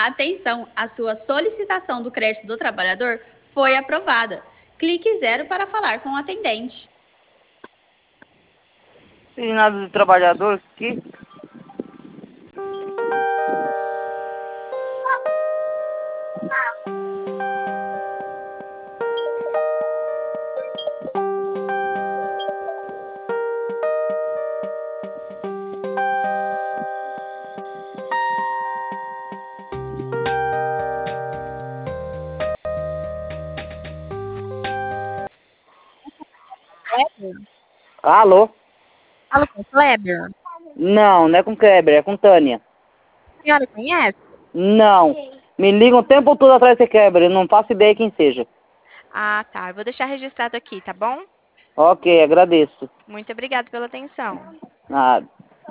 Atenção, a sua solicitação do crédito do trabalhador foi aprovada. Clique 0 para falar com o atendente. Tem nada de trabalhador aqui. Kleber? Alô? Falo com Kleber? Não, não é com Kleber, é com Tânia. A senhora conhece? Não. Me liga o tempo todo atrás de Kleber, eu não faço ideia quem seja. Ah, tá. Eu vou deixar registrado aqui, tá bom? Ok, agradeço. Muito obrigada pela atenção. Nada.